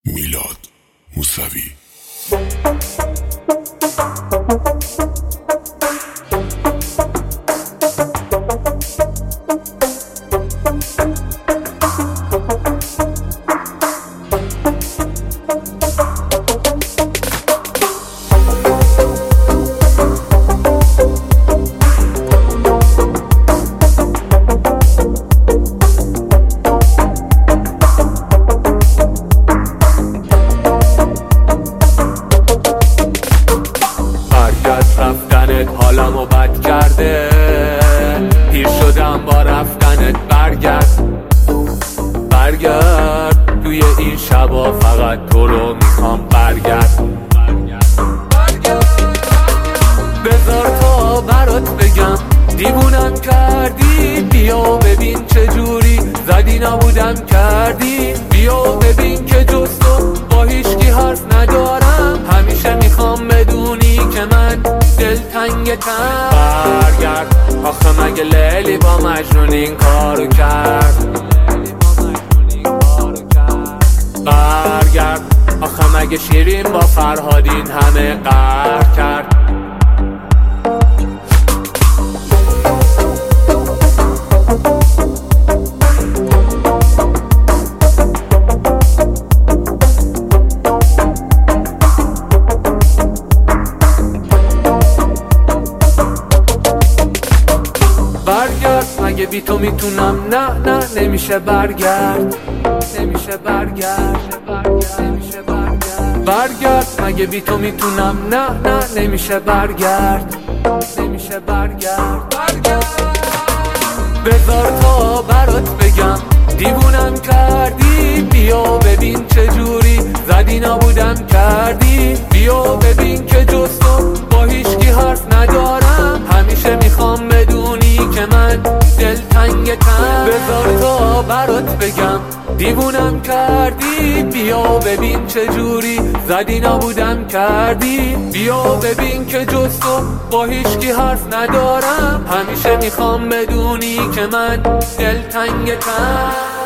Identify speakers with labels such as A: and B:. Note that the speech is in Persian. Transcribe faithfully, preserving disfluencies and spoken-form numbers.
A: میلاد موسوی.
B: رفتنت حالمو بد کرده، پیر شدم با رفتنت. برگرد برگرد توی این شبا فقط تو رو میخوام. برگرد بذار تا برات بگم دیوونم کردی. بیا ببین چجوری زدی نبودم کردی. بیا ببین که جز تو با هیچکی حرف ندارم. همیشه میخوام بدونی که من دلتنگتم. برگرد آخه مگه لیلی با مجنون این کارو کرد؟ برگرد آخه مگه شیرین با فرهاد این همه قهر کرد؟ برگرد مگه بی تو میتونم؟ نه نه نمیشه. برگرد نمیشه. برگرد نمیشه. برگرد برگرد مگه بی تو میتونم؟ نه نه نمیشه. برگرد نمیشه. برگرد برگرد بذار تا برات بگم دیوونم کردی. بیا ببین چجوری زدی نبودم کردی. بیا ببین که جز تو با هیچکی حرف ندارم. همیشه میخوام بدونی که من دلتنگتم. بذار تا برات بگم دیوونم کردی. بیا ببین چجوری زدی نبودم کردی. بیا ببین که جز تو با هیچکی حرف ندارم. همیشه میخوام بدونی که من دلتنگتم.